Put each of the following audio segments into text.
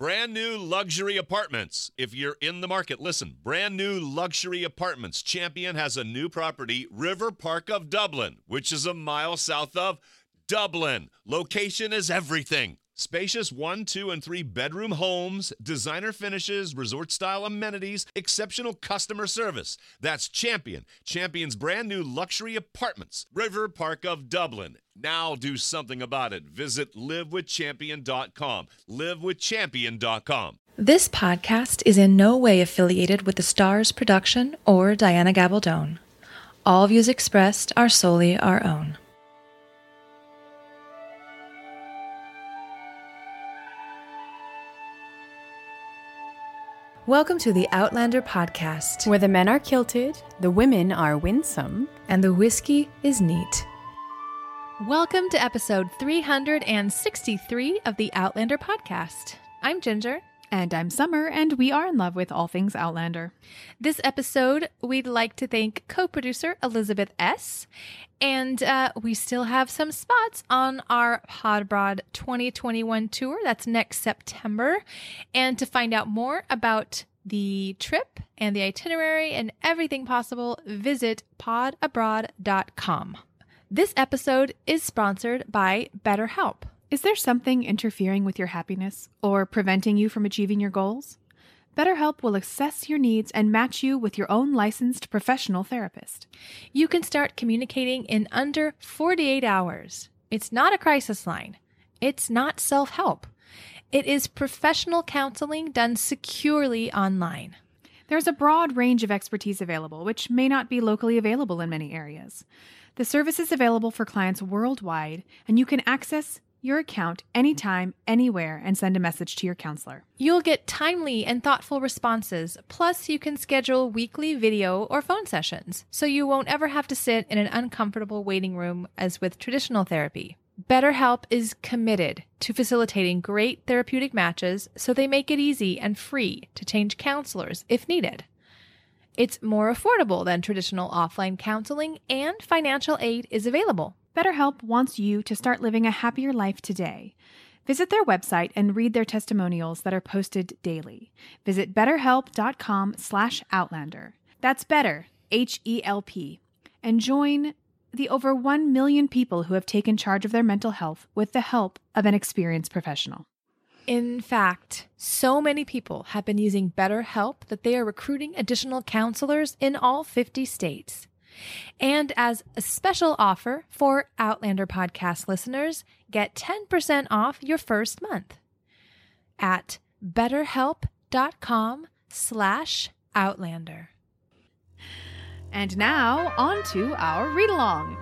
Brand new luxury apartments. If you're in the market, listen. Brand new luxury apartments. Champion has a new property, River Park of Dublin, which is a mile south of Dublin. Location is everything. Spacious 1, 2, and 3 bedroom homes, designer finishes, resort-style amenities, exceptional customer service. That's Champion. Champion's brand new luxury apartments, River Park of Dublin. Now do something about it. Visit livewithchampion.com. livewithchampion.com. This podcast is in no way affiliated with the Stars production or Diana Gabaldon. All views expressed are solely our own. Welcome to the Outlander podcast, where the men are kilted, the women are winsome, and the whiskey is neat. Welcome to episode 363 of the Outlander podcast. I'm Ginger. And I'm Summer, and we are in love with all things Outlander. This episode, we'd like to thank co-producer Elizabeth S. And we still have some spots on our Podbroad 2021 tour. That's next September. And to find out more about the trip and the itinerary and everything possible, visit podabroad.com. This episode is sponsored by BetterHelp. Is there something interfering with your happiness or preventing you from achieving your goals? BetterHelp will assess your needs and match you with your own licensed professional therapist. You can start communicating in under 48 hours. It's not a crisis line. It's not self-help. It is professional counseling done securely online. There's a broad range of expertise available, which may not be locally available in many areas. The service is available for clients worldwide, and you can access your account anytime, anywhere, and send a message to your counselor. You'll get timely and thoughtful responses. Plus, you can schedule weekly video or phone sessions, so you won't ever have to sit in an uncomfortable waiting room as with traditional therapy. BetterHelp is committed to facilitating great therapeutic matches, so they make it easy and free to change counselors if needed. It's more affordable than traditional offline counseling, and financial aid is available. BetterHelp wants you to start living a happier life today. Visit their website and read their testimonials that are posted daily. Visit betterhelp.com/outlander. That's better, H-E-L-P. And join the over 1 million people who have taken charge of their mental health with the help of an experienced professional. In fact, so many people have been using BetterHelp that they are recruiting additional counselors in all 50 states. And as a special offer for Outlander podcast listeners, get 10% off your first month at betterhelp.com/outlander. And now, on to our read-along.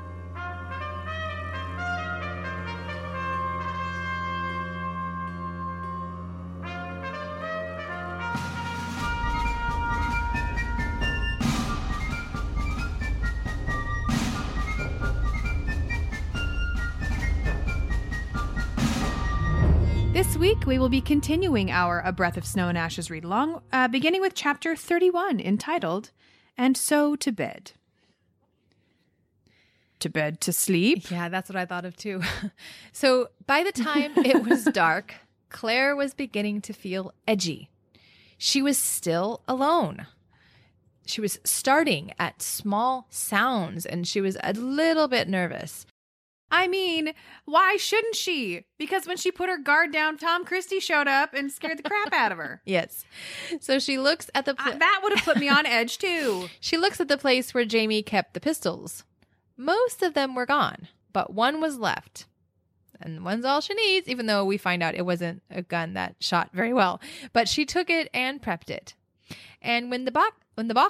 This week, we will be continuing our A Breath of Snow and Ashes read-along, beginning with Chapter 31, entitled, And So to Bed. To bed to sleep? Yeah, that's what I thought of too. So by the time it was dark, Claire was beginning to feel edgy. She was still alone. She was starting at small sounds, and she was a little bit nervous. I mean, why shouldn't she? Because when she put her guard down, Tom Christie showed up and scared the crap out of her. Yes. So she looks at the... that would have put me on edge, too. She looks at the place where Jamie kept the pistols. Most of them were gone, but one was left. And one's all she needs, even though we find out it wasn't a gun that shot very well. But she took it and prepped it. And when the back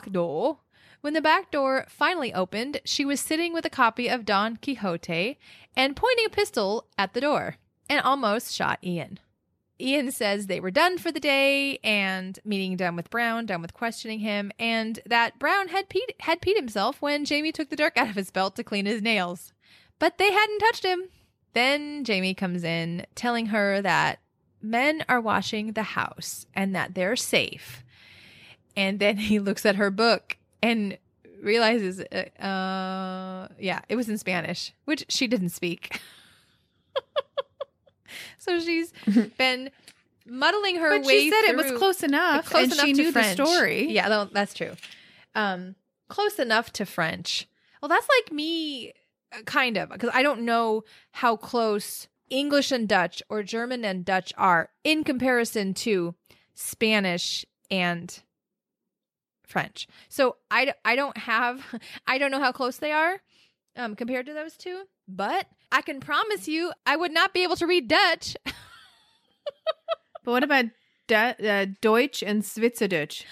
door finally opened, she was sitting with a copy of Don Quixote and pointing a pistol at the door, and almost shot Ian. Ian says they were done for the day, and meeting done with Brown, done with questioning him, and that Brown had peed himself when Jamie took the dirk out of his belt to clean his nails. But they hadn't touched him. Then Jamie comes in, telling her that men are watching the house and that they're safe. And then he looks at her book and realizes, it was in Spanish, which she didn't speak. So she's been muddling her But way she said it was through- close enough, close and enough she to knew French. the story. Yeah, that's true. Close enough to French. Well, that's like me, kind of, because I don't know how close English and Dutch or German and Dutch are in comparison to Spanish and French. So I don't know how close they are compared to those two, but I can promise you I would not be able to read Dutch. But what about Deutsch and Schweizerdeutsch?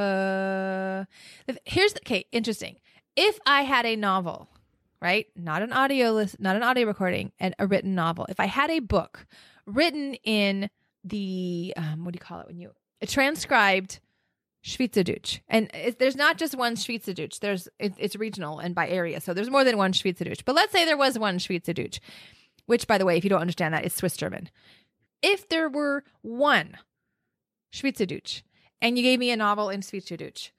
Okay, interesting. If I had a novel, right? Not an audio recording, and a written novel. If I had a book written in the what do you call it when you transcribed Schweizerdeutsch, and there's not just one Schweizerdeutsch. It's regional and by area, so there's more than one Schweizerdeutsch. But let's say there was one Schweizerdeutsch, which, by the way, if you don't understand that, it's Swiss German. If there were one Schweizerdeutsch, and you gave me a novel in Schweizerdeutsch,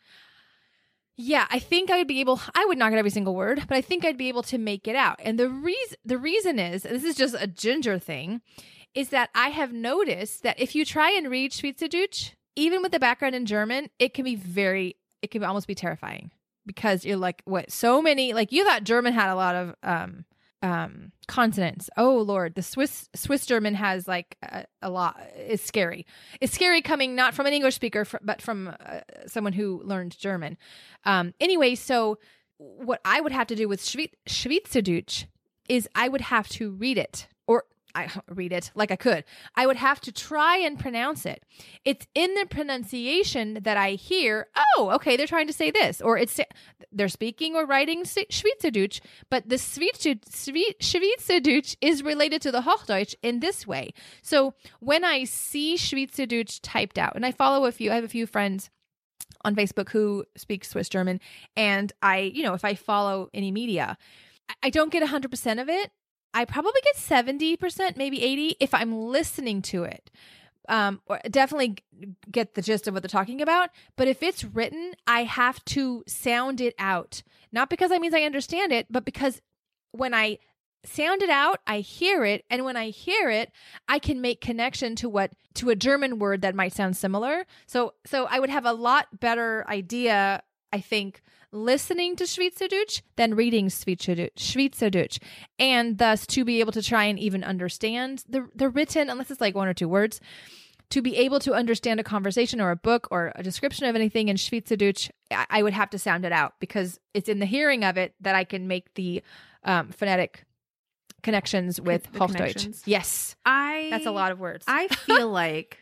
yeah, I think I would not get every single word, but I think I'd be able to make it out. And the reason is, and this is just a ginger thing, is that I have noticed that if you try and read Schweizerdeutsch, even with the background in German, it can almost be terrifying, because you're like, what, so many, like, you thought German had a lot of consonants. Oh Lord, the Swiss German has like a lot. It's scary. It's scary coming not from an English speaker, but from someone who learned German. Anyway, so what I would have to do with Schweizerdeutsch is I would have to read it, or I read it like I could. I would have to try and pronounce it. It's in the pronunciation that I hear, oh, okay, they're trying to say this, or they're speaking or writing Schweizerdeutsch, but the Schweizerdeutsch is related to the Hochdeutsch in this way. So when I see Schweizerdeutsch typed out, and I have a few friends on Facebook who speak Swiss German, and if I follow any media, I don't get 100% of it. I probably get 70%, maybe 80% if I'm listening to it. Or definitely get the gist of what they're talking about. But if it's written, I have to sound it out. Not because that means I understand it, but because when I sound it out, I hear it. And when I hear it, I can make connection to a German word that might sound similar. So I would have a lot better idea, I think, listening to Schweizerdeutsch than reading Schweizerdeutsch, and thus to be able to try and even understand the written, unless it's like one or two words, to be able to understand a conversation or a book or a description of anything in Schweizerdeutsch, I would have to sound it out, because it's in the hearing of it that I can make the phonetic connections with Hochdeutsch. Yes. That's a lot of words. I feel like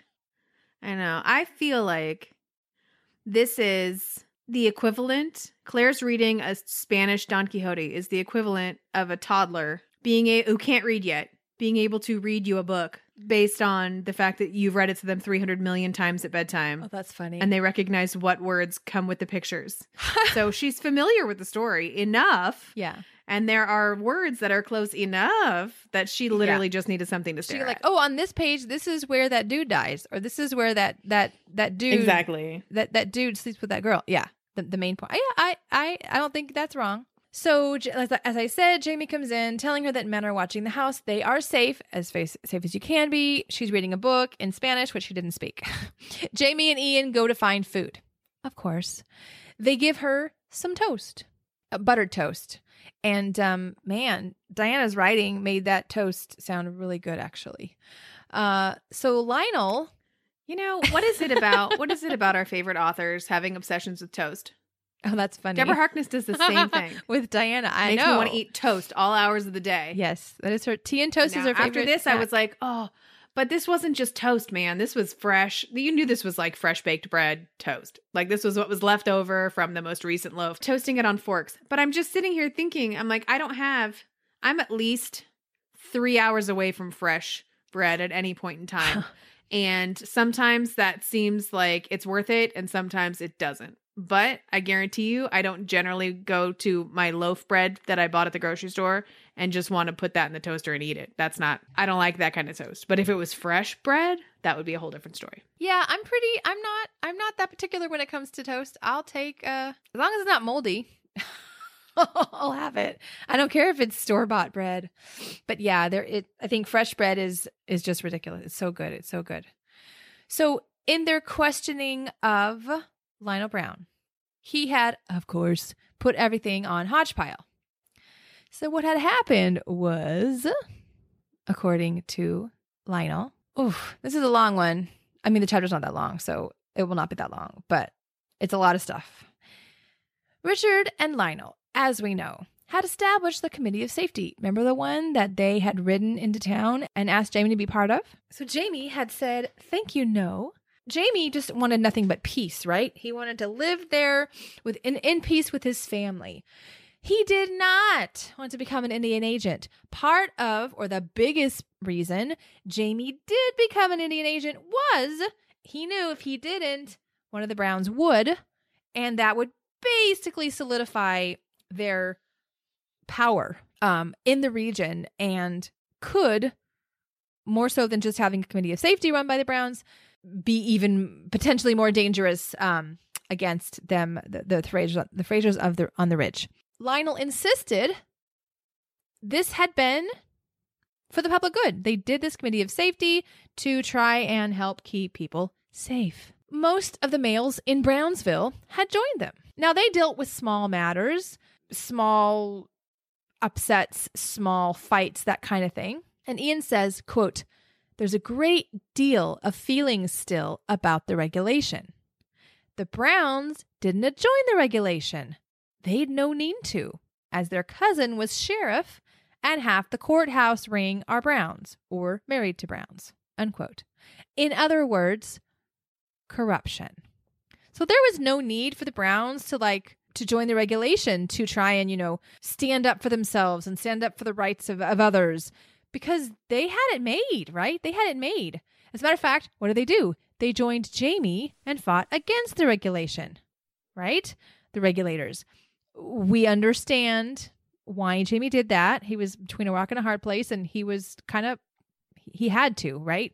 this is the equivalent. Claire's reading a Spanish Don Quixote is the equivalent of a toddler who can't read yet, being able to read you a book based on the fact that you've read it to them 300 million times at bedtime. Oh, that's funny. And they recognize what words come with the pictures. So she's familiar with the story enough. Yeah. And there are words that are close enough that she literally just needed something to stare She's like, at. oh, on this page, this is where that dude dies, or this is where that dude Exactly. that dude sleeps with that girl. Yeah. The main point. I don't think that's wrong. So as I said, Jamie comes in telling her that men are watching the house. They are safe as you can be. She's reading a book in Spanish, which she didn't speak. Jamie and Ian go to find food. Of course, they give her some toast, buttered toast. And man, Diana's writing made that toast sound really good, actually. So Lionel, what is it about our favorite authors having obsessions with toast? Oh, that's funny. Deborah Harkness does the same thing with Diana. I Makes know. me want to eat toast all hours of the day. Yes, that is her. Tea and toast is her favorite. After this, snack. I was like, oh, but this wasn't just toast, man. This was fresh. You knew this was like fresh baked bread toast. Like this was what was left over from the most recent loaf. Toasting it on forks. But I'm just sitting here thinking, I'm like, I'm at least 3 hours away from fresh bread at any point in time. And sometimes that seems like it's worth it, and sometimes it doesn't. But I guarantee you, I don't generally go to my loaf bread that I bought at the grocery store and just want to put that in the toaster and eat it. I don't like that kind of toast. But if it was fresh bread, that would be a whole different story. Yeah, I'm not that particular when it comes to toast. I'll take, as long as it's not moldy, I'll have it. I don't care if it's store-bought bread. But yeah, I think fresh bread is just ridiculous. It's so good. It's so good. So in their questioning of Lionel Brown, he had, of course, put everything on Hodgepile. So what had happened was, according to Lionel, this is a long one. I mean, the chapter's not that long, so it will not be that long, but it's a lot of stuff. Richard and Lionel, as we know, had established the Committee of Safety. Remember the one that they had ridden into town and asked Jamie to be part of? So Jamie had said, thank you, no. Jamie just wanted nothing but peace, right? He wanted to live there in peace with his family. He did not want to become an Indian agent. Part of, or the biggest reason Jamie did become an Indian agent was he knew if he didn't, one of the Browns would, and that would basically solidify their power in the region and could, more so than just having a Committee of Safety run by the Browns, be even potentially more dangerous against them, the Frasers on the Ridge. Lionel insisted this had been for the public good. They did this Committee of Safety to try and help keep people safe. Most of the males in Brownsville had joined them. Now, they dealt with small matters, small upsets, small fights, that kind of thing. And Ian says, quote, there's a great deal of feelings still about the regulation. The Browns didn't join the regulation. They'd no need to, as their cousin was sheriff and half the courthouse ring are Browns or married to Browns, unquote. In other words, corruption. So there was no need for the Browns to join the regulation to try and, stand up for themselves and stand up for the rights of others, because they had it made, right? They had it made. As a matter of fact, what did they do? They joined Jamie and fought against the regulation, right? The regulators. We understand why Jamie did that. He was between a rock and a hard place, and he was he had to, right?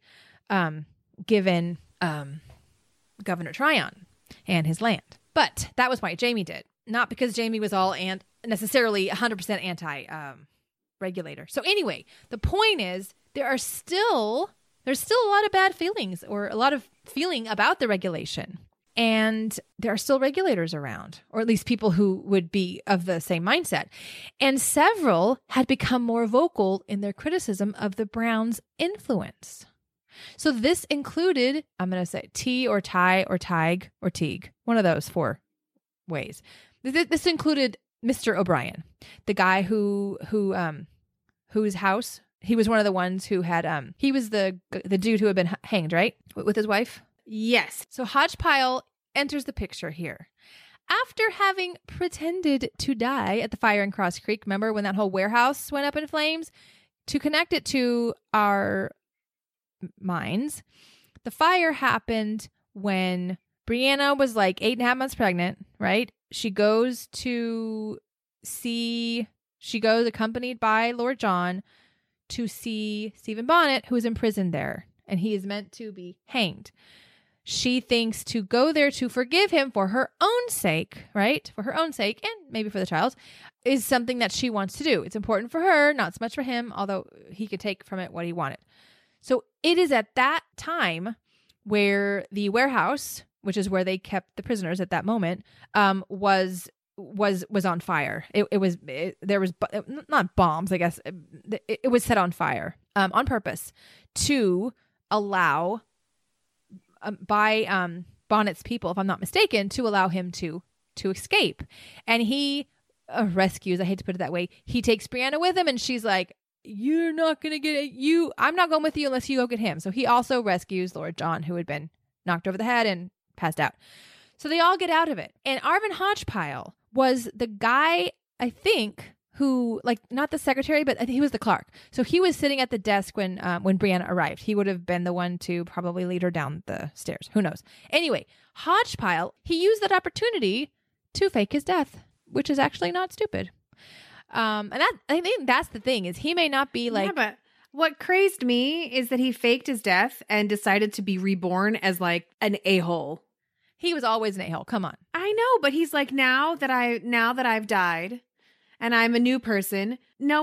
Given Governor Tryon and his land. But that was why Jamie did. Not because Jamie was all necessarily 100% anti-regulator. So anyway, the point is there's still a lot of bad feelings, or a lot of feeling about the regulation. And there are still regulators around, or at least people who would be of the same mindset. And several had become more vocal in their criticism of the Browns' influence. So this included, I'm going to say T or Ty or Tig or Teague, one of those four ways. This included Mr. O'Brien, the guy whose house, he was one of the ones who had, he was the dude who had been hanged, right? With his wife? Yes. So Hodgepile enters the picture here. After having pretended to die at the fire in Cross Creek, remember when that whole warehouse went up in flames? To connect it to our minds, the fire happened when Brianna was like 8.5 months pregnant, right? She goes accompanied by Lord John to see Stephen Bonnet, who is imprisoned there, and he is meant to be hanged. She thinks to go there to forgive him for her own sake, right? For her own sake, and maybe for the child's, is something that she wants to do. It's important for her, not so much for him, although he could take from it what he wanted. So it is at that time where the warehouse, which is where they kept the prisoners at that moment, was on fire. There was not bombs, I guess. It was set on fire on purpose to allow by Bonnet's people, if I'm not mistaken, to allow him to escape. And he rescues, I hate to put it that way, he takes Brianna with him, and she's like, you're not going to get you. I'm not going with you unless you go get him. So he also rescues Lord John, who had been knocked over the head and passed out. So they all get out of it. And Arvin Hodgepile was the guy, I think, who, not the secretary, but I think he was the clerk. So he was sitting at the desk when Brianna arrived. He would have been the one to probably lead her down the stairs. Who knows? Anyway, Hodgepile, he used that opportunity to fake his death, which is actually not stupid. And I think that's the thing, is he may not be like... Yeah, but what crazed me is that he faked his death and decided to be reborn as an a-hole. He was always an a-hole. Come on. I know, but he's like, now that I've died, and I'm a new person.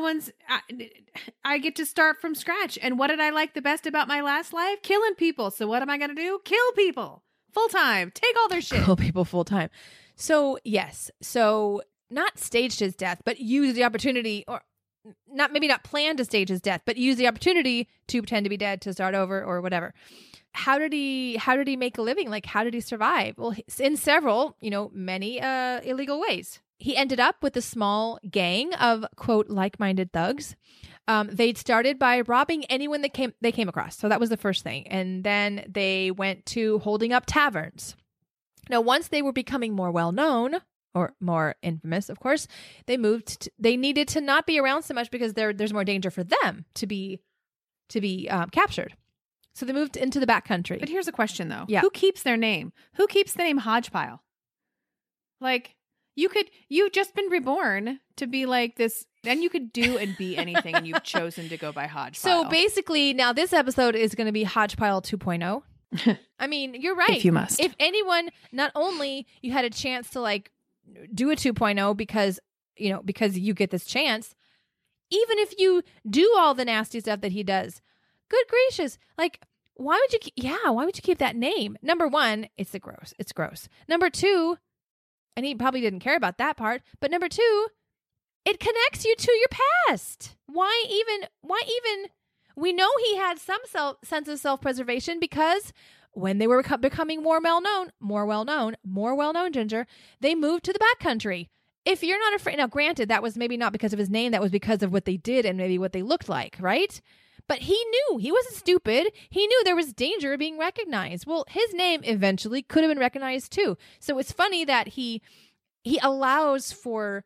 I get to start from scratch. And what did I like the best about my last life? Killing people. So what am I going to do? Kill people full time. Take all their shit. Kill people full time. So yes. So not staged his death, but use the opportunity, or maybe not plan to stage his death, but use the opportunity to pretend to be dead, to start over or whatever. How did he make a living? Like, how did he survive? Well, in several, many illegal ways. He ended up with a small gang of, quote, like-minded thugs. They'd started by robbing anyone they came across. So that was the first thing. And then they went to holding up taverns. Now, once they were becoming more well-known, or more infamous, of course, they needed to not be around so much because there's more danger for them to be captured. So they moved into the backcountry. But here's a question, though. Yeah. Who keeps their name? Who keeps the name Hodgepile? Like, you've just been reborn to be like this, and you could do and be anything, and you've chosen to go by Hodgepile. So basically, now this episode is going to be Hodgepile 2.0. I mean, you're right. If you must. If anyone, not only you had a chance to like do a 2.0 because you get this chance, even if you do all the nasty stuff that he does, good gracious, like, why would you keep that name? Number one, it's gross. Number two, and he probably didn't care about that part, but number two, it connects you to your past. Why even, we know he had some sense of self-preservation because when they were becoming more well-known, Ginger, they moved to the backcountry. If you're not afraid, now granted, that was maybe not because of his name, that was because of what they did and maybe what they looked like, right? But he knew, he wasn't stupid. He knew there was danger of being recognized. Well, his name eventually could have been recognized too. So it's funny that he allows for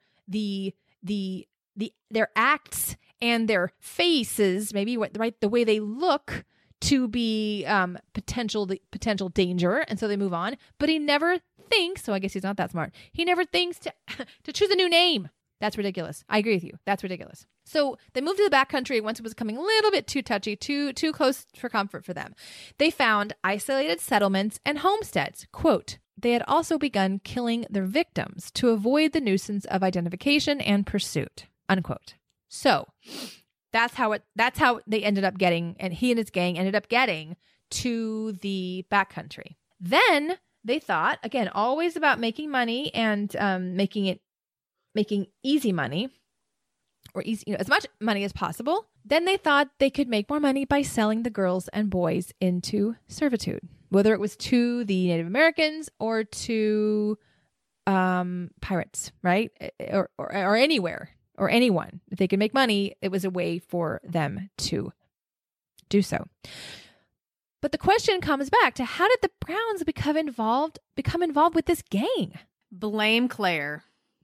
their acts and their faces, maybe the way they look, to be potential danger, and so they move on. But he never thinks, so I guess he's not that smart. He never thinks to choose a new name. That's ridiculous. I agree with you. That's ridiculous. So they moved to the backcountry once it was becoming a little bit too touchy, too close for comfort for them. They found isolated settlements and homesteads. Quote, they had also begun killing their victims to avoid the nuisance of identification and pursuit. Unquote. So that's how they ended up getting, and he and his gang ended up getting to the backcountry. Then they thought, again, always about making money and making easy money, or easy, as much money as possible. Then they thought they could make more money by selling the girls and boys into servitude, whether it was to the Native Americans or to pirates, right? Or anywhere. Or anyone. If they could make money, it was a way for them to do so. But the question comes back to, how did the Browns become involved with this gang? Blame Claire.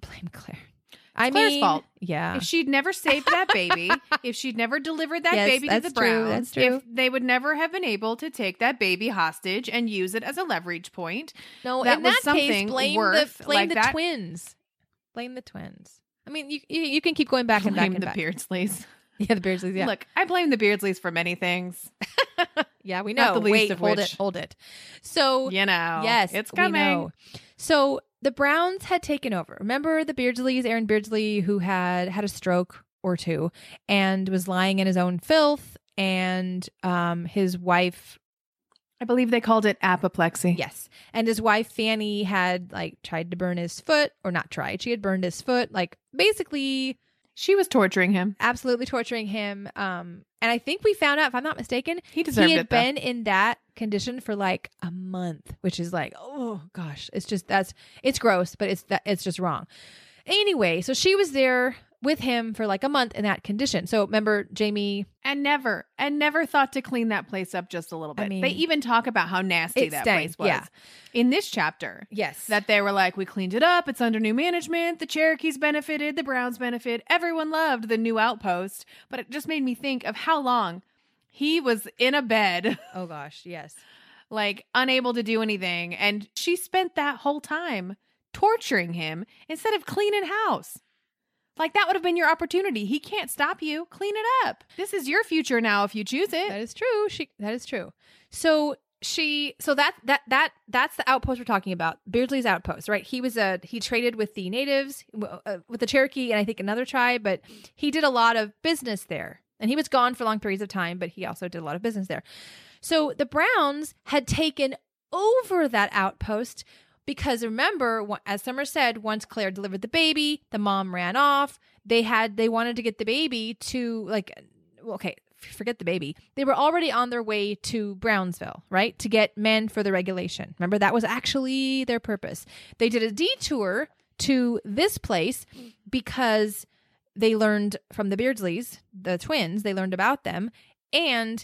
It's Claire's fault. Yeah. If she'd never saved that baby, if she'd never delivered that Yes, baby to the that's true, Browns, that's true. if they would never have been able to take that baby hostage and use it as a leverage point. No, that in was that something case, blame worth the like that. twins. Blame the twins. I mean, you can keep going back and back Blame and the back. Beardsleys. Yeah, the Beardsleys. Yeah. Look, I blame the Beardsleys for many things. Yeah, we know. Not the least Wait, of hold which- it. So Yes, it's coming. we know. So the Browns had taken over. Remember the Beardsleys, Aaron Beardsley, who had a stroke or two and was lying in his own filth, and his wife, I believe they called it apoplexy. yes, and his wife Fanny had tried to burn his foot, or not tried. She had burned his foot, basically She was torturing him. absolutely torturing him. And I think we found out, if I'm not mistaken, He deserved he had it, though. been in that condition for a month, which is oh gosh, it's gross, but it's just wrong. Anyway, so she was there with him for a month in that condition. So remember, Jamie, And never thought to clean that place up just a little bit. I mean, they even talk about how nasty it that stank, place was. yeah. In this chapter. yes, That they were like, we cleaned it up. It's under new management. The Cherokees benefited. The Browns benefited. Everyone loved the new outpost. But it just made me think of how long he was in a bed, oh gosh, yes, unable to do anything. And she spent that whole time torturing him instead of cleaning house. That would have been your opportunity. He can't stop you. Clean it up. This is your future now if you choose it. that is true. That is true. So so that's the outpost we're talking about. Beardsley's outpost, right? He traded with the natives, with the Cherokee, and I think another tribe, but he did a lot of business there. And he was gone for long periods of time, but he also did a lot of business there. So the Browns had taken over that outpost because, remember, as Summer said, once Claire delivered the baby, the mom ran off. They wanted to get the baby to, forget the baby. They were already on their way to Brownsville, right? To get men for the regulation. Remember, that was actually their purpose. They did a detour to this place because they learned from the Beardsleys, the twins, they learned about them, and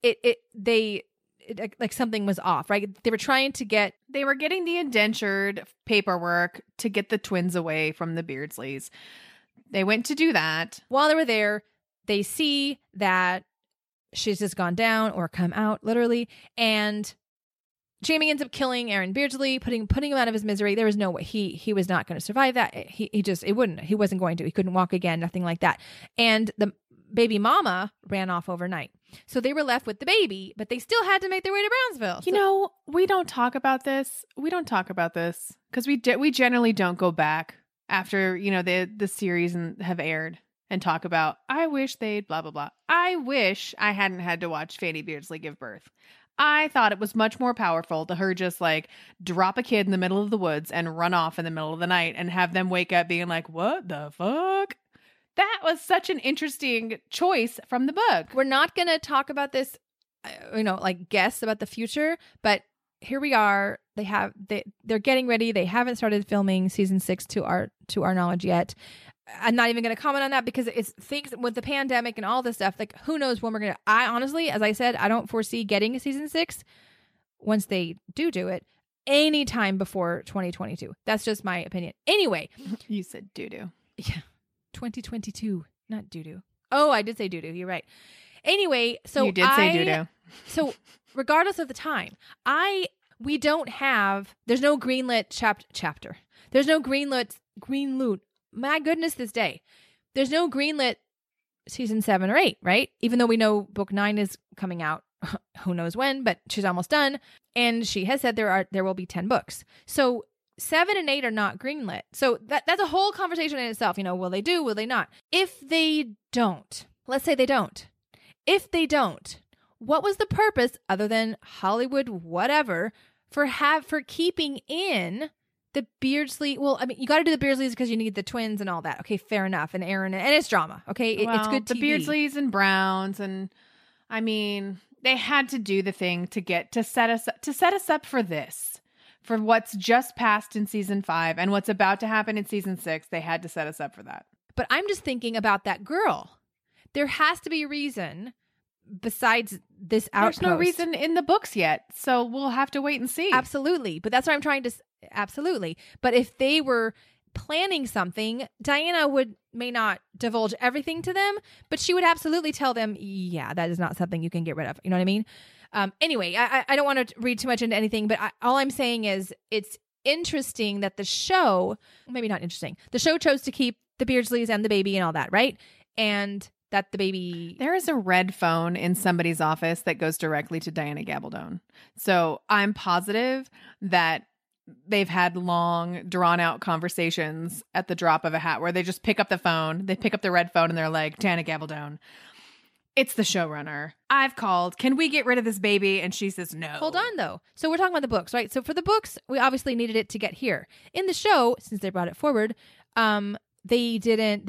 something was off, right? They were getting the indentured paperwork to get the twins away from the Beardsleys. They went to do that. While they were there, they see that she's just gone down or come out, literally, and Jamie ends up killing Aaron Beardsley, putting him out of his misery. There was no way he was not going to survive that. He wasn't going to. He couldn't walk again, nothing like that. And the baby mama ran off overnight. So they were left with the baby, but they still had to make their way to Brownsville. We don't talk about this. Because we generally don't go back after, the series have aired and talk about, I wish they'd blah, blah, blah. I wish I hadn't had to watch Fanny Beardsley give birth. I thought it was much more powerful to her just drop a kid in the middle of the woods and run off in the middle of the night and have them wake up being like, what the fuck? That was such an interesting choice from the book. We're not going to talk about this, guess about the future, but here we are. They're getting ready. They haven't started filming season 6 to our knowledge yet. I'm not even going to comment on that because it's things with the pandemic and all this stuff. Who knows when we're going to, I honestly, as I said, I don't foresee getting a season 6 once they do it anytime before 2022. That's just my opinion. Anyway. You said doo-doo. Yeah. 2022, not doo-doo. Oh, I did say doo-doo. You're right. Anyway, so you did say doo-doo. So regardless of the time, there's no greenlit chapter. There's no greenlit. My goodness, this day. There's no greenlit season 7 or 8, right? Even though we know book 9 is coming out, who knows when, but she's almost done. And she has said there will be 10 books. So 7 and 8 are not greenlit. So that's a whole conversation in itself. Will they do? Will they not? If they don't, let's say they don't. If they don't, what was the purpose other than Hollywood, whatever, for keeping in the Beardsley? Well, I mean, you got to do the Beardsleys because you need the twins and all that. Okay, fair enough. And Aaron, and it's drama. Okay, it's good TV. The Beardsleys and Browns, and I mean, they had to do the thing to set us up for this, for what's just passed in season 5 and what's about to happen in season 6. They had to set us up for that. But I'm just thinking about that girl. There has to be a reason besides this outpost. There's no reason in the books yet, so we'll have to wait and see. Absolutely. But that's what I'm trying to... Absolutely. But if they were planning something, Diana may not divulge everything to them, but she would absolutely tell them, yeah, that is not something you can get rid of. You know what I mean? Anyway, I don't want to read too much into anything, but all I'm saying is it's interesting that the show, maybe not interesting, the show chose to keep the Beardsleys and the baby and all that, right? And that the baby... There is a red phone in somebody's office that goes directly to Diana Gabaldon. So I'm positive that they've had long, drawn-out conversations at the drop of a hat where they just pick up the phone, they pick up the red phone, and they're like, Diana Gabaldon, it's the showrunner. I've called. Can we get rid of this baby? And she says no. Hold on, though. So we're talking about the books, right? So for the books, we obviously needed it to get here. In the show, since they brought it forward, I'm talking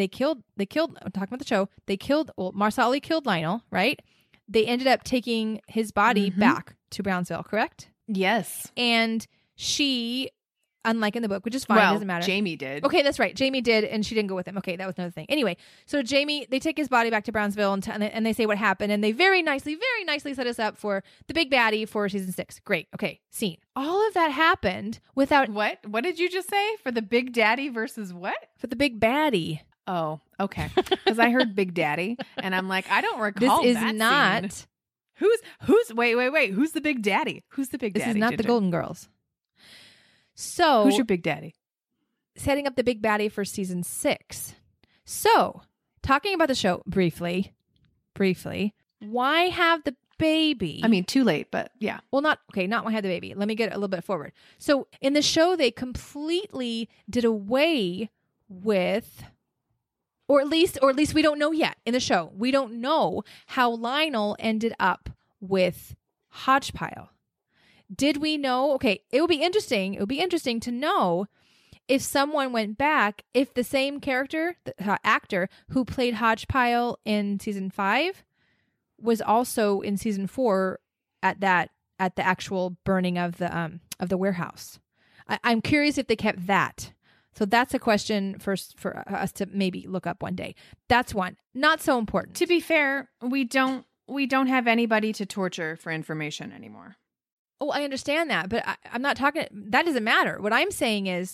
about the show, Marsali killed Lionel, right? They ended up taking his body back to Brownsville, correct? Yes. And she, unlike in the book, which is fine, doesn't matter. Jamie did. Okay, that's right. Jamie did, and she didn't go with him. Okay, that was another thing. Anyway, so Jamie, they take his body back to Brownsville, and they say what happened, and they very nicely set us up for the big baddie for season 6. Great. Okay, scene. All of that happened without... What? What did you just say? For the big daddy versus what? For the big baddie. Oh, okay. Because I heard Big Daddy, and I'm like, I don't recall this that is not... scene. Wait. Who's the Big Daddy? Who's the Big Daddy? This is not the Golden Girls. So who's your Big Daddy? Setting up the big baddie for season 6. So talking about the show briefly, why have baby. I mean, too late, but yeah. Well, not when I had the baby. Let me get a little bit forward. So in the show, they completely did away with, or at least we don't know yet in the show. We don't know how Lionel ended up with Hodgepile. Did we know? Okay, it would be interesting. It would be interesting to know if someone went back, if the same character, the actor who played Hodgepile in season 5 was also in season 4 at the actual burning of the warehouse. I'm curious if they kept that. So that's a question for us to maybe look up one day. That's one. Not so important. To be fair, we don't have anybody to torture for information anymore. Oh, I understand that, but I'm not talking. That doesn't matter. What I'm saying is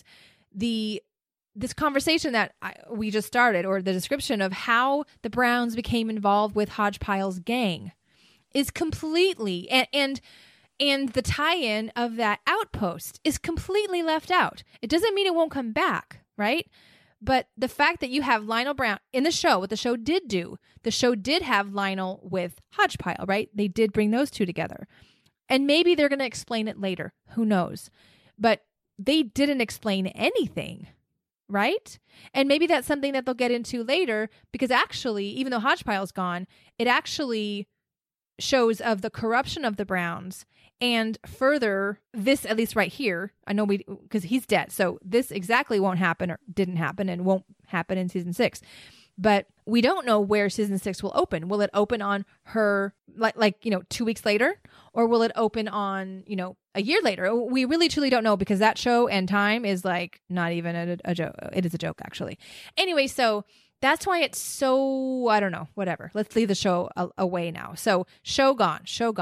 this conversation that we just started, or the description of how the Browns became involved with Hodgepile's gang, is completely and the tie-in of that outpost is completely left out. It doesn't mean it won't come back, right? But the fact that you have Lionel Brown in the show, what the show did do, the show did have Lionel with Hodgepile, right? They did bring those two together. And maybe they're going to explain it later. Who knows? But they didn't explain anything, right? And maybe that's something that they'll get into later, because actually, even though Hodgepile's gone, it actually shows of the corruption of the Browns. And further, this, at least right here, I know because he's dead. So this exactly won't happen, or didn't happen, and won't happen in season 6. But we don't know where season 6 will open. Will it open on her, like 2 weeks later? Or will it open on, a year later? We really, truly don't know, because that show and time is like not even a joke. It is a joke, actually. Anyway, so that's why it's so, I don't know, whatever. Let's leave the show away now. So show gone.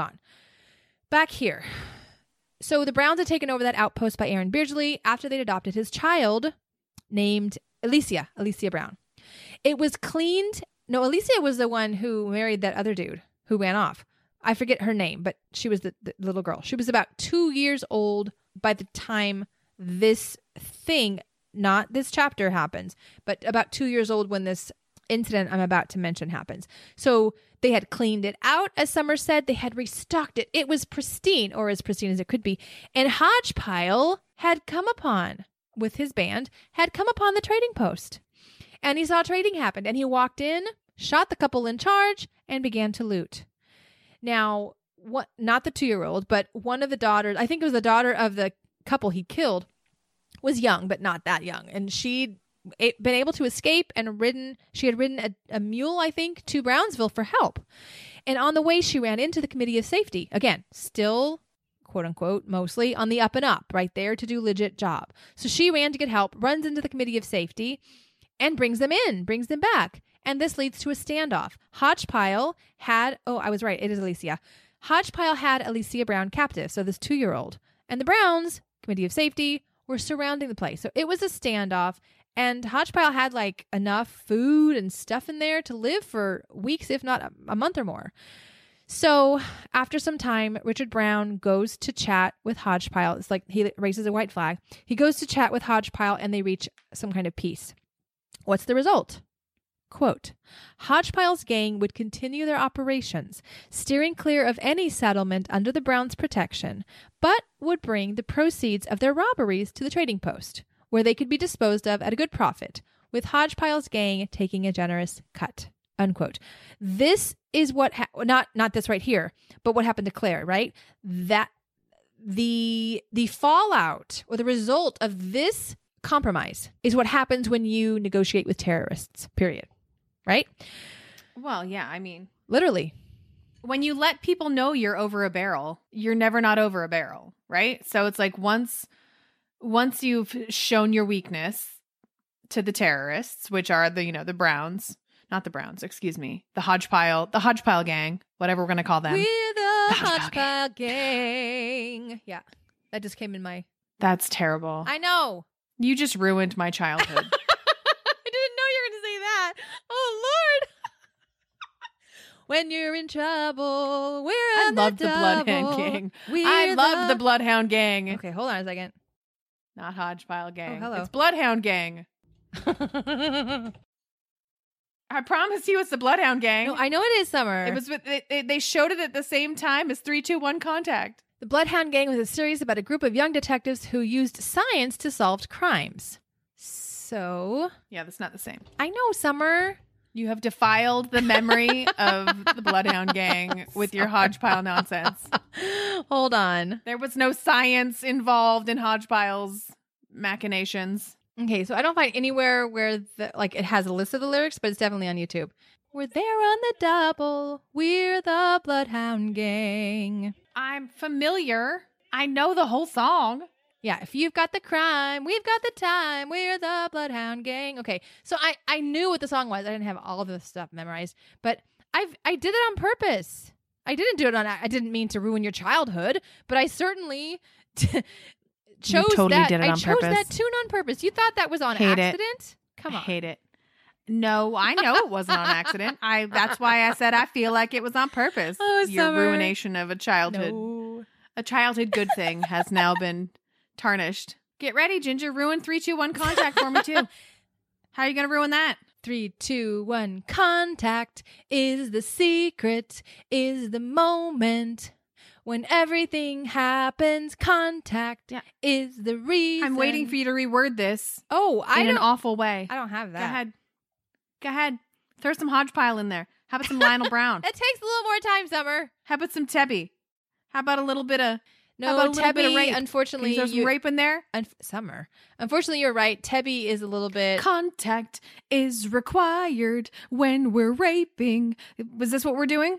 Back here. So the Browns had taken over that outpost by Aaron Beardsley after they'd adopted his child named Alicia Brown. It was cleaned. No, Alicia was the one who married that other dude who ran off. I forget her name, but she was the little girl. She was about 2 years old by the time this thing, not this chapter, happens, but about 2 years old when this incident I'm about to mention happens. So they had cleaned it out, as Summer said. They had restocked it. It was pristine, or as pristine as it could be. And Hodgepile had come upon, with his band, had come upon the trading post. And he saw trading happen, and he walked in, shot the couple in charge, and began to loot. Now, not the 2-year-old, but one of the daughters, I think it was the daughter of the couple he killed, was young, but not that young. And she'd been able to escape and she had ridden a mule, I think, to Brownsville for help. And on the way, she ran into the Committee of Safety. Again, still, quote unquote, mostly on the up and up, right there to do legit job. So she ran to get help, runs into the Committee of Safety, and brings them back. And this leads to a standoff. Hodgepile had, I was right, it is Alicia. Hodgepile had Alicia Brown captive, so this 2-year-old. And the Browns, Committee of Safety, were surrounding the place. So it was a standoff, and Hodgepile had enough food and stuff in there to live for weeks, if not a month or more. So after some time, Richard Brown goes to chat with Hodgepile. It's like he raises a white flag. He goes to chat with Hodgepile, and they reach some kind of peace. What's the result? Quote, Hodgepile's gang would continue their operations, steering clear of any settlement under the Browns' protection, but would bring the proceeds of their robberies to the trading post, where they could be disposed of at a good profit, with Hodgepile's gang taking a generous cut. Unquote. This is what, not this right here, but what happened to Claire, right? That the fallout or the result of this compromise is what happens when you negotiate with terrorists, period. Right? Well, yeah, I mean, literally. When you let people know you're over a barrel, you're never not over a barrel, right? So it's like once you've shown your weakness to the terrorists, which are the Browns, not the Browns, excuse me, the Hodgepile gang, whatever we're going to call them. We're the Hodgepile gang. Yeah, that just came in my... That's terrible. I know. You just ruined my childhood. Oh, Lord. When you're in trouble, I love the Bloodhound Gang. I love the Bloodhound Gang. Okay, hold on a second. Not Hodgepile Gang. Oh, hello. It's Bloodhound Gang. I promise you it's the Bloodhound Gang. No, I know it is Summer. It was. They showed it at the same time as 3-2-1 Contact. The Bloodhound Gang was a series about a group of young detectives who used science to solve crimes. So... Yeah, that's not the same. I know, Summer. You have defiled the memory of the Bloodhound Gang with your Hodgepile nonsense. Hold on. There was no science involved in Hodgepile's machinations. Okay, so I don't find anywhere where it has a list of the lyrics, but it's definitely on YouTube. We're there on the double. We're the Bloodhound Gang. I'm familiar. I know the whole song. Yeah, if you've got the crime, we've got the time. We're the Bloodhound Gang. Okay, so I knew what the song was. I didn't have all of the stuff memorized, but I did it on purpose. I didn't mean to ruin your childhood, but I certainly chose that. Did it on chose purpose. that tune on purpose. You thought that was on accident? Come on. I hate it. No, I know it wasn't on accident. That's why I said I feel like it was on purpose. Oh, Your Summer. ruination of a childhood. No. A childhood good thing has now been tarnished. Get ready, Ginger. Ruin 3-2-1 Contact for me too. How are you going to ruin that? 3, 2, 1. Contact is the secret, is the moment when everything happens. Contact is the reason. I'm waiting for you to reword this. Oh, in an awful way. I don't have that. Go ahead. Throw some Hodgepile in there. How about some Lionel Brown? It takes a little more time, Summer. How about some Tebby? How about a little bit of... No, bit of Tebby, rape? unfortunately... Can you throw some rape in there? Summer. Unfortunately, you're right. Tebby is a little bit... Contact is required when we're raping. Was this what we're doing?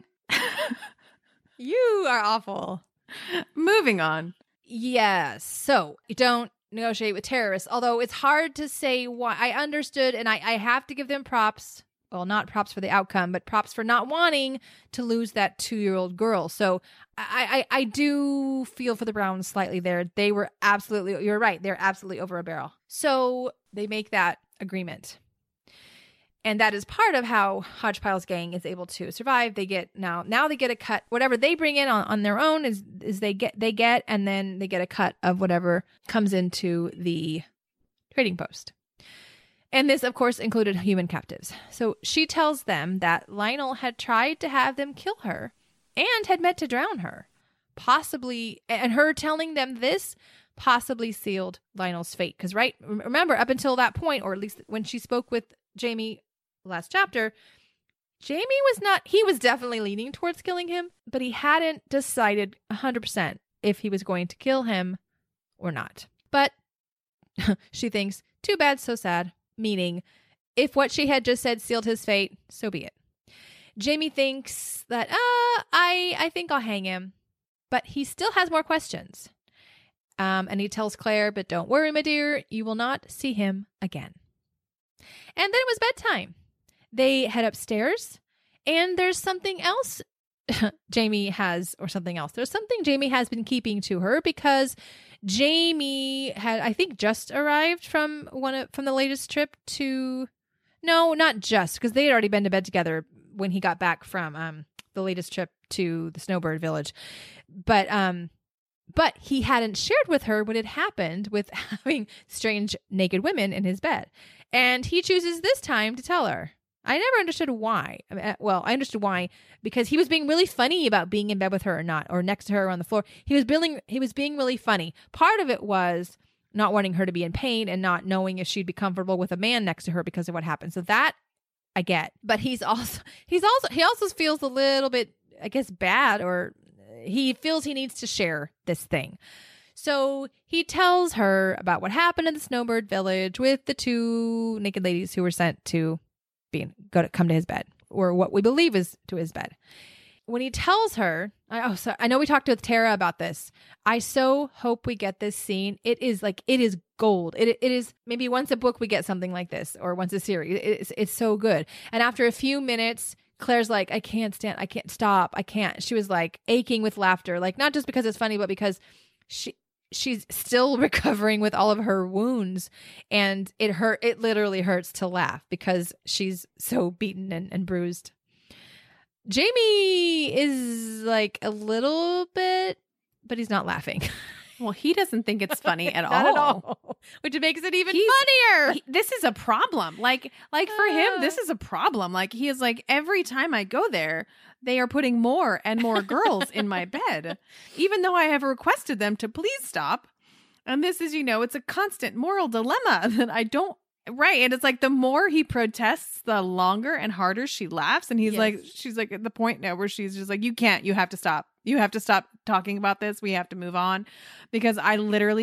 You are awful. Moving on. Yes. So, you don't negotiate with terrorists, although it's hard to say why. I understood, and I have to give them props. Well, not props for the outcome, but props for not wanting to lose that 2-year-old girl. So I do feel for the Browns slightly there. They were absolutely, you're right, they're absolutely over a barrel. So they make that agreement. And that is part of how Hodgepile's gang is able to survive. They get now they get a cut. Whatever they bring in on their own is they get, and then they get a cut of whatever comes into the trading post. And this, of course, included human captives. So she tells them that Lionel had tried to have them kill her and had meant to drown her. Possibly, and her telling them this possibly sealed Lionel's fate. Because, right, remember, up until that point, or at least when she spoke with Jamie last chapter, Jamie he was definitely leaning towards killing him, but he hadn't decided 100% if he was going to kill him or not. But she thinks, too bad, so sad. Meaning, if what she had just said sealed his fate, so be it. Jamie thinks that, I think I'll hang him. But he still has more questions. And he tells Claire, but don't worry, my dear, you will not see him again. And then it was bedtime. They head upstairs, and there's something else There's something Jamie has been keeping to her, because Jamie had, I think, just arrived from the latest trip to... No, not just, because they had already been to bed together when he got back from the latest trip to the Snowbird Village. But he hadn't shared with her what had happened with having strange naked women in his bed. And he chooses this time to tell her. I never understood why. I understood why, because he was being really funny about being in bed with her or next to her on the floor. He was being really funny. Part of it was not wanting her to be in pain and not knowing if she'd be comfortable with a man next to her because of what happened. So that I get. But he also feels a little bit, I guess, bad, or he feels he needs to share this thing. So he tells her about what happened in the Snowbird Village with the 2 naked ladies who were sent to come to his bed, or what we believe is to his bed. When he tells her, I know we talked with Tara about this. I so hope we get this scene. It is gold. It is maybe once a book we get something like this, or once a series. It's so good. And after a few minutes, Claire's like, I can't stop. I can't. She was like aching with laughter, like not just because it's funny, but because she's still recovering with all of her wounds, and it literally hurts to laugh because she's so beaten and bruised. Jamie is like a little bit, but he's not laughing. Well, he doesn't think it's funny at Not at all. all. Which makes it even He's- funnier. This is a problem. Like for him, this is a problem. Like he is like, every time I go there, they are putting more and more girls in my bed, even though I have requested them to please stop. And this is, it's a constant moral dilemma that I don't. Right. And it's like the more he protests, the longer and harder she laughs. And he's like, she's like at the point now where she's just like, you have to stop. You have to stop talking about this. We have to move on, because I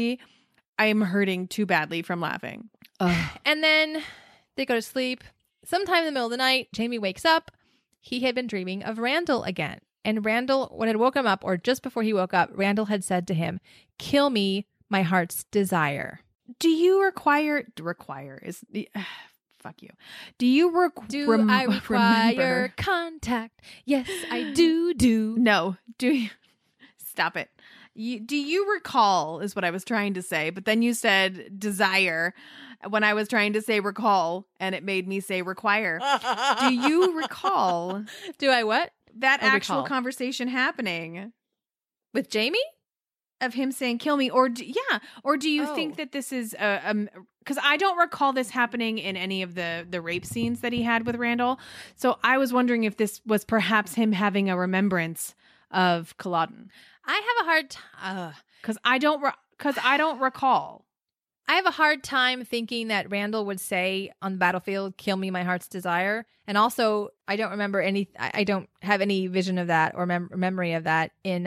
am hurting too badly from laughing. And then they go to sleep. Sometime in the middle of the night, Jamie wakes up. He had been dreaming of Randall again. And Randall, when it woke him up, or just before he woke up, Randall had said to him, "Kill me, my heart's desire." Do you require is fuck you. Do you I require remember? contact? Yes, I do. No. Do you stop it? Do you recall is what I was trying to say, but then you said desire when I was trying to say recall, and it made me say require. Do you recall Do I what? that I actual recall. conversation happening With Jamie? of him saying kill me, or do you think that this is because I don't recall this happening in any of the rape scenes that he had with Randall, so I was wondering if this was perhaps him having a remembrance of Culloden. I have a hard time. Because I don't recall. I have a hard time thinking that Randall would say on the battlefield, "Kill me, my heart's desire." And also, I don't remember I don't have any vision of that or memory of that in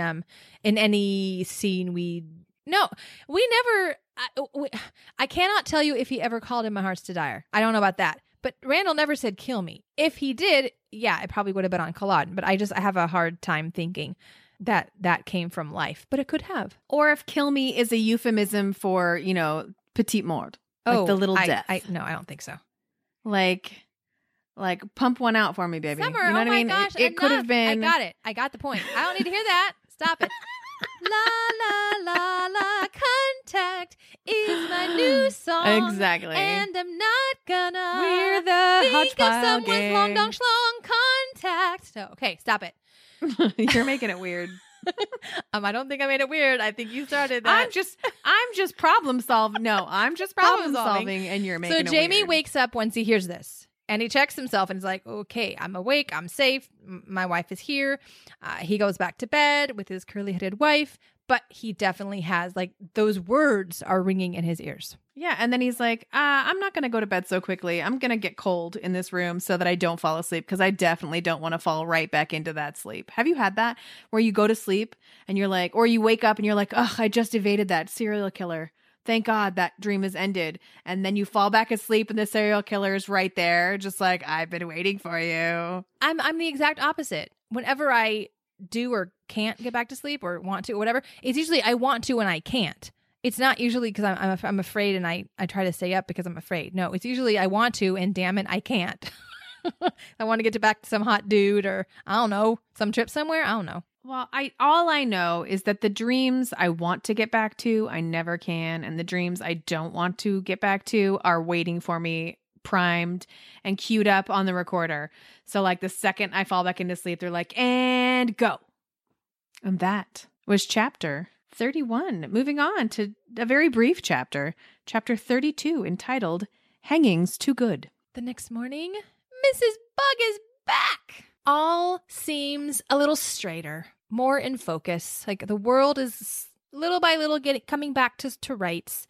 any scene we never. I cannot tell you if he ever called him my heart's desire. I don't know about that. But Randall never said "kill me." If he did, yeah, it probably would have been on Culloden. But I have a hard time thinking that came from life, but it could have. Or if kill me is a euphemism for, petite mort. Like the little death. No, I don't think so. Like pump one out for me, baby. Summer, you know what I mean? Gosh, it could have been. I got it. I got the point. I don't need to hear that. Stop it. La, la, la, la, contact is my new song. Exactly. And I'm not gonna We're the think of Hodgepile someone's Gang. long, dong, schlong contact. So, okay, stop it. You're making it weird. I don't think I made it weird. I think you started that. I'm just problem solving. No, I'm just problem Problem-solving. solving, and you're making So it Jamie weird. wakes up once he hears this, and he checks himself and is like, "Okay, I'm awake. I'm safe. My wife is here." He goes back to bed with his curly-headed wife, but he definitely has those words are ringing in his ears. Yeah, and then he's like, I'm not going to go to bed so quickly. I'm going to get cold in this room so that I don't fall asleep, because I definitely don't want to fall right back into that sleep. Have you had that where you go to sleep and you're like, or you wake up and you're like, "Ugh, I just evaded that serial killer. Thank God that dream has ended." And then you fall back asleep and the serial killer is right there, just like, "I've been waiting for you." I'm the exact opposite. Whenever I do or can't get back to sleep or want to or whatever, it's usually I want to and I can't. It's not usually because I'm afraid and I try to stay up because I'm afraid. No, it's usually I want to and damn it, I can't. I want to get back to some hot dude or I don't know, some trip somewhere. I don't know. Well, all I know is that the dreams I want to get back to, I never can. And the dreams I don't want to get back to are waiting for me, primed and queued up on the recorder. So the second I fall back into sleep, they're like, "And go." And that was chapter 31. Moving on to a very brief chapter 32, entitled "Hangings Too Good." The next morning, Mrs. Bug is back. All seems a little straighter, more in focus. The world is little by little coming back to rights.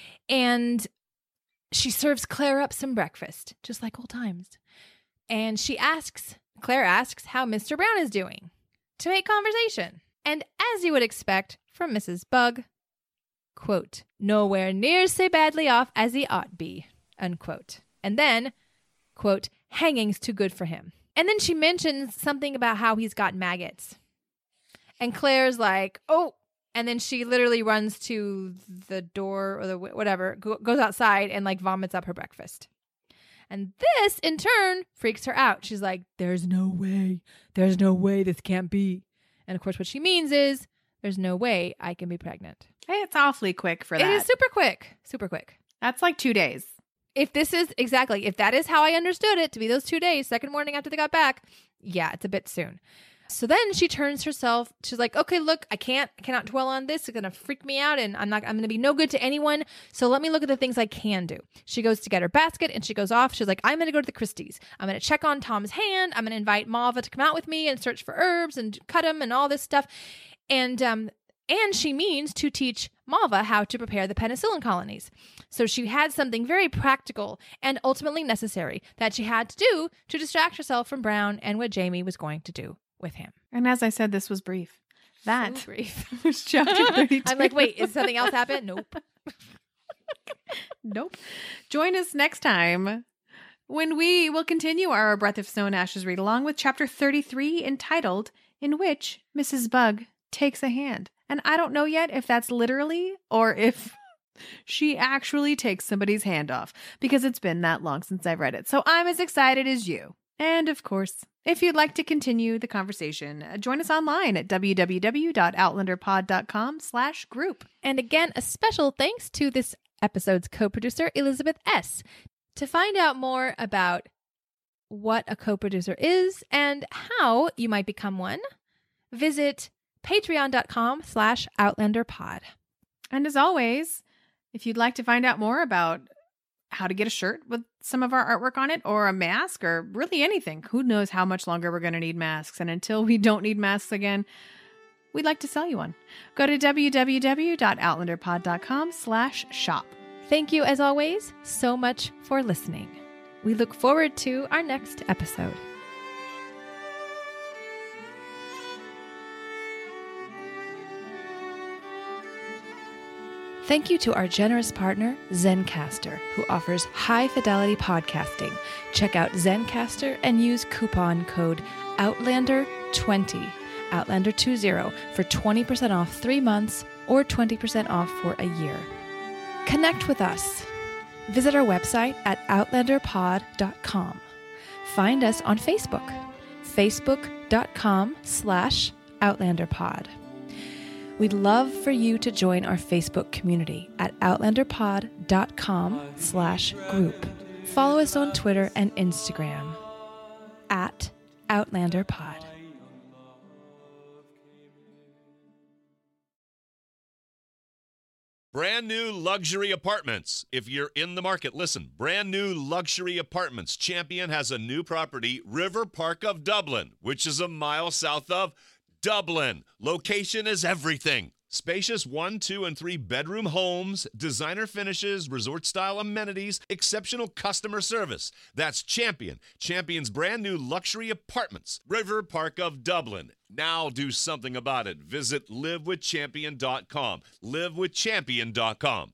And she serves Claire up some breakfast, just like old times. And Claire asks how Mr. Brown is doing to make conversation. And as you would expect from Mrs. Bug, quote, "Nowhere near so badly off as he ought be," unquote. And then, quote, "Hanging's too good for him." And then she mentions something about how he's got maggots. And Claire's like, "Oh," and then she literally runs to the door or the whatever, goes outside and vomits up her breakfast. And this, in turn, freaks her out. She's like, there's no way this can't be. And of course, what she means is, there's no way I can be pregnant. Hey, it's awfully quick for that. It is super quick. Super quick. That's 2 days. If that is how I understood it to be those 2 days, second morning after they got back, yeah, it's a bit soon. So then she turns herself, she's like, okay, look, I cannot dwell on this. It's going to freak me out and I'm going to be no good to anyone. So let me look at the things I can do. She goes to get her basket and she goes off. She's like, I'm going to go to the Christie's. I'm going to check on Tom's hand. I'm going to invite Malva to come out with me and search for herbs and cut them and all this stuff. And she means to teach Malva how to prepare the penicillin colonies. So she had something very practical and ultimately necessary that she had to do to distract herself from Brown and what Jamie was going to do with him. And as I said, this was brief. That So brief. was chapter 32. I'm like, wait, is something else happen? Nope. Nope. Join us next time when we will continue our Breath of Snow and Ashes read along with chapter 33 entitled In Which Mrs. Bug Takes a Hand. And I don't know yet if that's literally or if she actually takes somebody's hand off because it's been that long since I've read it. So I'm as excited as you. And of course, if you'd like to continue the conversation, join us online at www.outlanderpod.com/group. And again, a special thanks to this episode's co-producer, Elizabeth S. To find out more about what a co-producer is and how you might become one, visit patreon.com/outlanderpod. And as always, if you'd like to find out more about how to get a shirt with some of our artwork on it or a mask or really anything, who knows how much longer we're going to need masks. And until we don't need masks again, we'd like to sell you one. Go to www.outlanderpod.com/shop. Thank you, as always, so much for listening. We look forward to our next episode. Thank you to our generous partner, Zencastr, who offers high-fidelity podcasting. Check out Zencastr and use coupon code OUTLANDER20, OUTLANDER20, for 20% off 3 months or 20% off for a year. Connect with us. Visit our website at outlanderpod.com. Find us on Facebook, facebook.com/outlanderpod. We'd love for you to join our Facebook community at outlanderpod.com/group. Follow us on Twitter and Instagram at OutlanderPod. Brand new luxury apartments. If you're in the market, listen. Brand new luxury apartments. Champion has a new property, River Park of Dublin, which is a mile south of Dublin. Location is everything. Spacious 1, 2, and 3 bedroom homes, designer finishes, resort-style amenities, exceptional customer service. That's Champion. Champion's brand new luxury apartments, River Park of Dublin. Now do something about it. Visit livewithchampion.com. livewithchampion.com.